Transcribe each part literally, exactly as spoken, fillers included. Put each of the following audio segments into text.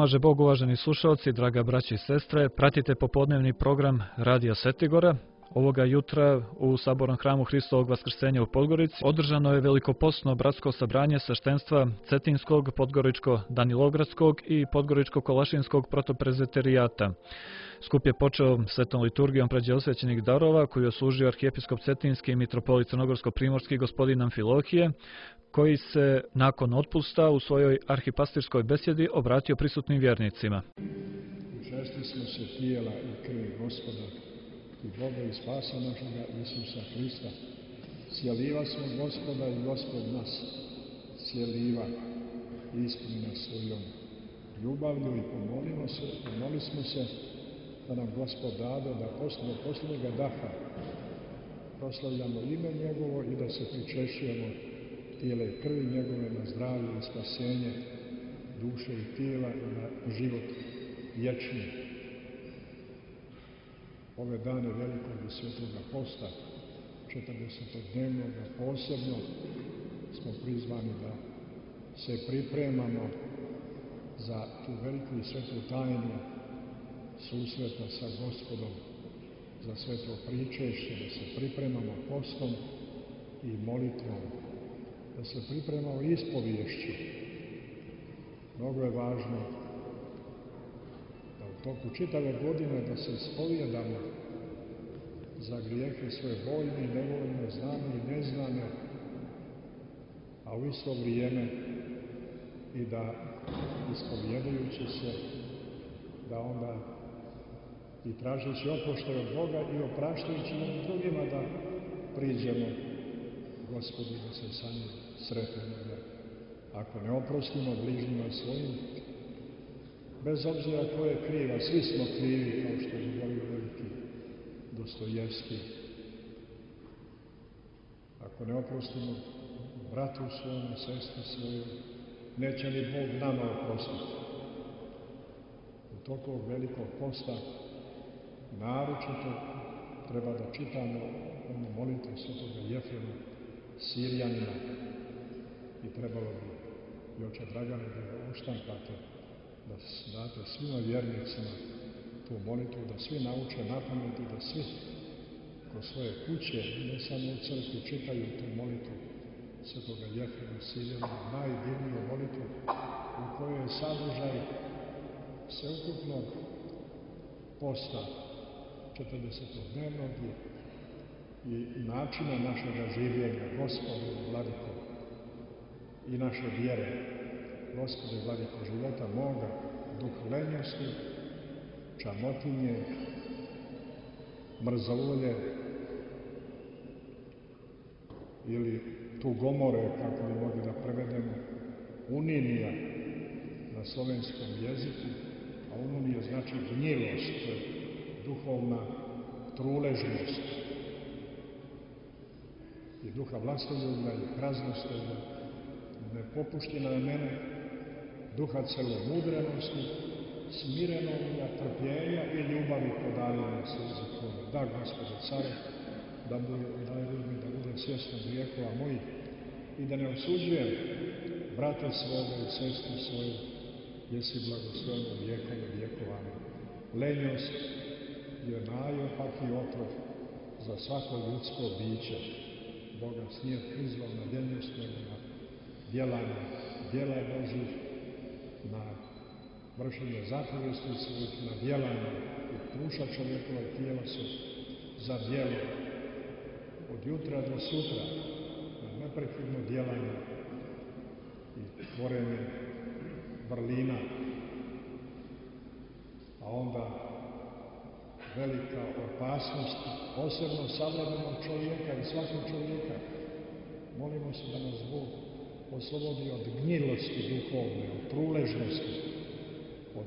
pomaže Bog, uvaženi slušalci, draga braća i sestre. Pratite popodnevni program Radija Svetigora. Ovoga jutra u Sabornom hramu Hristovog Vaskrsenja u Podgorici održano je velikopostno bratsko sabranje sveštenstva Cetinskog, Podgoričko-Danilogradskog i Podgoričko-Kolašinskog protoprezeterijata. Skup je počeo svetom liturgijom pređe osvećenih darova koju je služio arhijepiskop Cetinski i mitropolit Crnogorsko-Primorski gospodin Amfilohije, koji se nakon otpusta u svojoj arhipastirskoj besjedi obratio prisutnim vjernicima. Učestili smo se tijela i krvi Gospoda i Boga i spasa našega Isusa Hrista. Sjeliva smo Gospoda i Gospod nas sjeliva i ispuni nas svojom ljubavlju i pomolimo se, pomoli smo se da nam Gospod dade da posle posljednjega daha proslavljamo ime njegovo i da se pričešćujemo tijela i krvi njegove na zdravlje i spasenje duše i tijela i na život vječni. Ove dane velikog i svetoga posta, četrdesetodnevnog, posebno smo prizvani da se pripremamo za tu veliku i svetu tajnu susreta sa Gospodom, za sveto pričešće, da se pripremamo postom i molitvom, da se pripremamo ispoviješću. Mnogo je važno da u toku čitave godine da se ispovjedamo za grijehe svoje voljne i nevoljne, znane i neznane, a u isto vrijeme i da ispovjedajući se, da onda i tražeći oproštaj od Boga i opraštajući nam drugima da priđemo Gospodu da se sa njim sretnemo. Ako ne oprostimo bližnjima svojim, bez obzira ko je kriva, svi smo krivi, kao što je govorio veliki Dostojevski. Ako ne oprostimo bratu svojom, sestri svojom, neće ni Bog nama oprostiti. U toku velikog posta naročito treba da čitamo onu molitvu svetoga Jefrema Sirjanina i trebalo bi i oče Dragane da ga uštampate, da date svima vjernicima tu molitvu, da svi nauče napamet i da svi kroz svoje kuće, ne samo u crkvi, čitaju tu molitvu svetoga Jefrema Sirjanina, najdivniju molitvu u kojoj je sadržaj sveukupnog posta četrdesetodnevnog i načina našega življenja, Gospode vladiko, i naše vjere, Gospode vladiko života moga, duh lenjosti, čamotinje, mrzovolje ili tugomore, kako bi mogli da prevedemo, uninija na slovenskom jeziku, a uninija znači gnjilost, duhovna truležnost i duha vlastoljublja i praznostoga, nepopuština na mene, duha celomudrenosti, smirenovlja, trpljenja i ljubavi podaljene suze Tvojeg. Da, Gospode care, da daj mi da budem svjestan grijehova mojih i da ne osuđujem brata svoga i sestru svoju, jesi blagosloveno vijekom i vjekovama. Lenjost je najopakiji otrov za svako ljudsko biće. Boga nije prizvao na ljenjost, nego na djelanje djela Božih, na vršenje zapovesti svojih, na djelanje i duša čovjekova tijela su za djelo od jutra do sutra, na neprekidno djelanje i tvorenje vrlina, a onda velika opasnost, posebno savremenog čovjeka i svakog čovjeka. Molimo se da nas Bog oslobodi od gnjilosti duhovne, od truležnosti, od,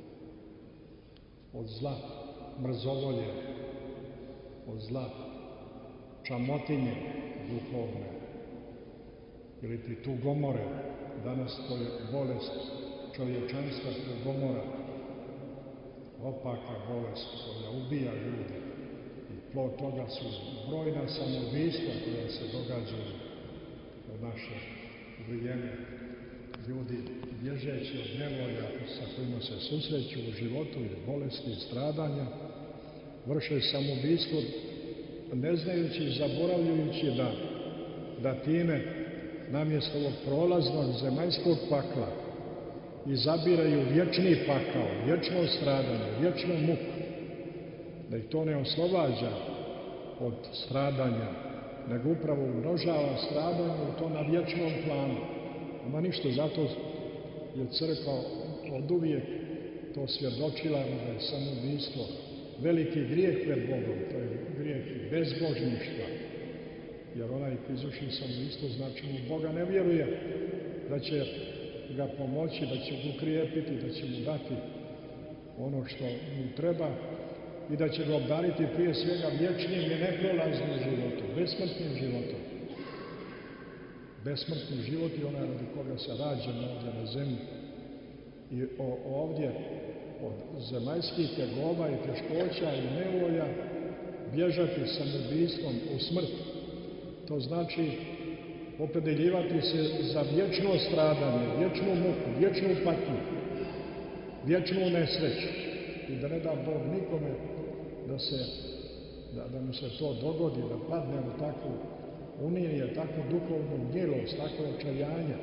od zla, mrzovolje, od zla, čamotinje duhovne, ili ti tugomore. Danas to je bolest čovječanstva, tugomora, opaka bolest koja ubija ljude i plod toga su brojna samoubistva koja se događaju u naše vrijeme. ljudi bježeći od nevolja sa kojima se susreću u životu i bolesti i stradanja, vrše samoubistvo, ne znajući i zaboravljajući da, da time namjesto ovog prolaznog zemaljskog pakla izabiraju vječni pakao, vječno stradanje, vječnu muku, da ih to ne oslobađa od stradanja, nego upravo umnožava stradanje i to na vječnom planu. Nema ništa, zato je crkva oduvijek to svjedočila da je samoubistvo veliki grijeh pred Bogom, to je grijeh bezbožništva. Jer onaj koji izvrši samoubistvo znači mu Boga ne vjeruje da će ga pomoći, da će ga ukrijepiti, da će mu dati ono što mu treba i da će ga obdariti prije svega vječnim i neprolaznim životom, besmrtnim životom. Besmrtni život je onaj radi koga se rađamo ovdje na zemlji. I ovdje od zemaljskih tegoba i teškoća i nevolja bježati samoubistvom u smrt. To znači opredeljivati se za vječno stradanje, vječnu muku, vječnu patnju, vječnu nesreću. I da ne da Bog nikome da, se, da, da mu se to dogodi, da padne u takvu unije, takvu duhovnu gnjelost, takvo očajanje,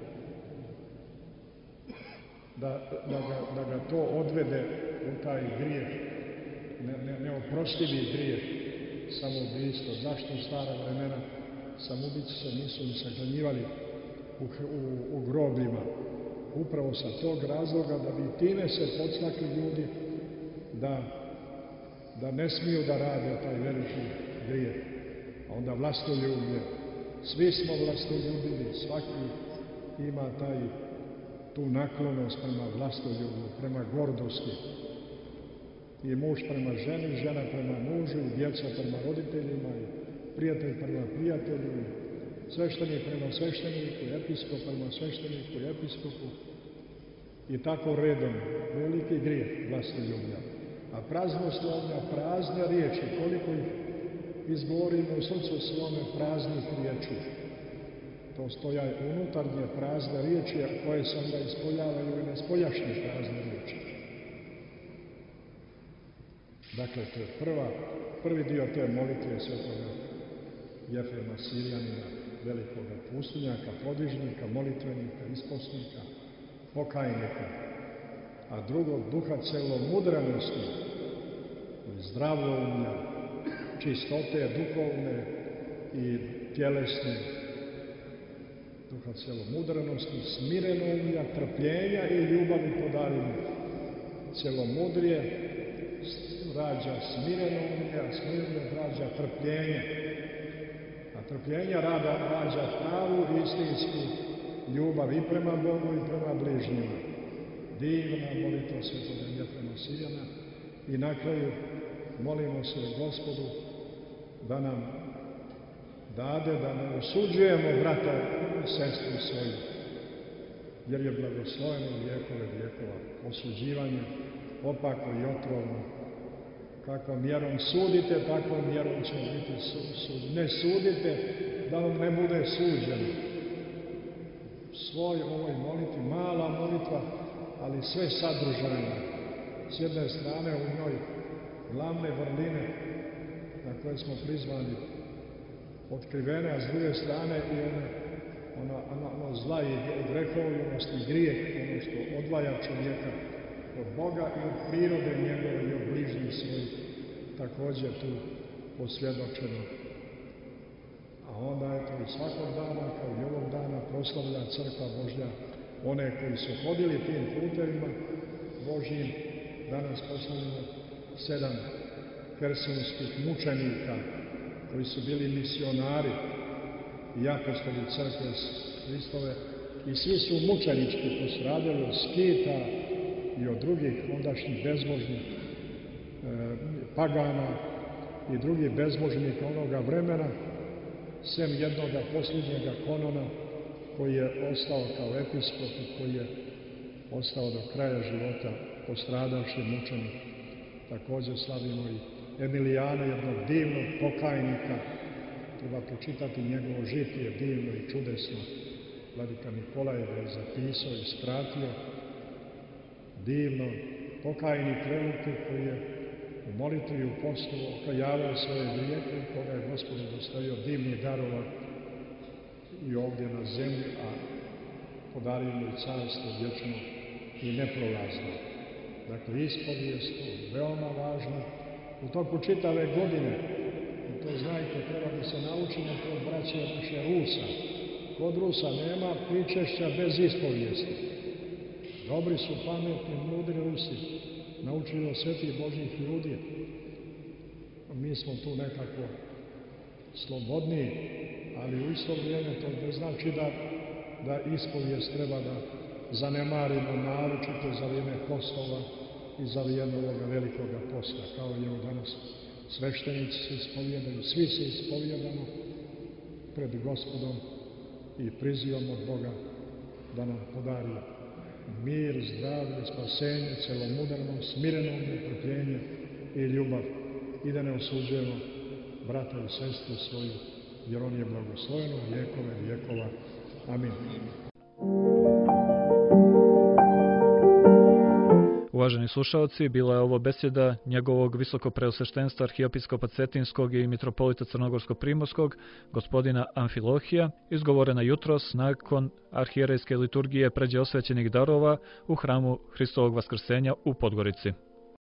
da, da, ga, da ga to odvede u taj grijeh, ne, ne, neoprostivi grijeh samoubistvo. Zašto u stara vremena samoubici se nisu ni sahranjivali u, u, u grobljima? Upravo sa tog razloga da bi time se podstakli ljudi da, da ne smiju da rade taj veliki grijeh. A onda vlastoljublje. Svi smo vlastoljubivi, svaki ima taj, tu naklonost prema vlastoljublju, prema gordosti. I muž prema ženi, žena prema mužu, i djeca prema roditeljima, i prijatelj prema prijatelju, i sveštenik prema svešteniku, i episkop prema svešteniku i episkopu. I tako redom, veliki grijeh vlastoljublja. A praznoslovlja, prazne riječi, koliko ih izgovorimo u srcu svome praznih riječi. To stoja unutarnje prazne riječi, koje se onda ispoljavaju i nespoljašnje prazne riječi. Dakle, to je prva, prvi dio te molitve svetoga Jefrema Sirjanina, velikoga pustinjaka, podižnika, molitvenika, isposnika, pokajnika, a drugog duha celomudrenosti, zdravljenja, čistote duhovne i tjelesne, duha celomudrenosti, smirenovlja, trpljenja i ljubavi podarimo. Celomudrije rađa smirenovlje, a smirenovlje rađa trpljenje. A trpljenje rada rađa pravu istinsku ljubav i prema Bogu i prema bližnjima. Divna molitva svetoga Jefrema Sirjana. I na kraju molimo se Gospodu da nam dade da ne osuđujemo brata i sestru svoju, jer je blagosloveno vijekove vijekova. Osuđivanje opako i otrovno. Kakvom mjerom sudite, takvom mjerom će biti sud. Ne sudite da vam ne bude suđeno. Svoj ovoj molitvi, mala molitva, ali sve sadržajno. S jedne strane u njoj glavne vrline na koje smo prizvani otkrivene, a s druge strane i ono, ono, ono, ono zla i grehovljenost i grijeh, ono što odvaja čovjeka od Boga i od prirode njegove i od bližnjih svojih, također tu posvjedočeno. A onda eto i svakog dana, kao i ovog dana, proslavlja Crkva Božja one koji su hodili tim putevima Božjim. Danas proslavljamo sedam hersonskih mučenika koji su bili misionari i apostoli Crkve Hristove i svi su mučenički postradali od Skita i od drugih ondašnjih bezbožnih e, pagana i drugih bezbožnika onoga vremena, sem jednoga posljednjega Konona koji je ostao kao episkop i koji je ostao do kraja života postradavši mučenik. Također slavimo i Emilijana, jednog divnog pokajnika. Treba pročitati njegovo žitije, divno i čudesno. vladika Nikolaj ga je zapisao i skratio, divno, pokajni prelike koji je u molitvi i u postu okajavao svoje grijehe i koga je Gospod dostavio divnih darova i ovdje na zemlji, a podario mu i carstvo vječno i neprolazno. Dakle, ispovijest je veoma važna u toku čitave godine. I to znajte, treba da se naučimo kod braće naše Rusa. Kod Rusa nema pričešća bez ispovijesti. Dobri su, pametni, mudri Rusi. Naučili od svetih Božjih ljudi. Mi smo tu nekako slobodniji, ali u isto vrijeme to ne znači da, da ispovijest treba da zanemarimo, naročito za vrijeme postova i za vrijeme ovoga velikoga posta, kao je u danas. Sveštenici se ispovjedaju, svi se ispovjedamo pred Gospodom i prizivamo od Boga da nam podari mir, zdravlje, spasenje, celomudrno, smireno netrpljenje i ljubav i da ne osuđujemo brata i sestru svoju, jer on je blagosloveno vjekove vjekova. Amin. Uvaženi slušalci, bila je ovo besjeda njegovog visokopreosveštenstva arhiepiskopa Cetinskog i mitropolita Crnogorsko-primorskog, gospodina Amfilohija, izgovorena jutros nakon arhijerejske liturgije pređe osvećenih darova u hramu Hristovog Vaskrsenja u Podgorici.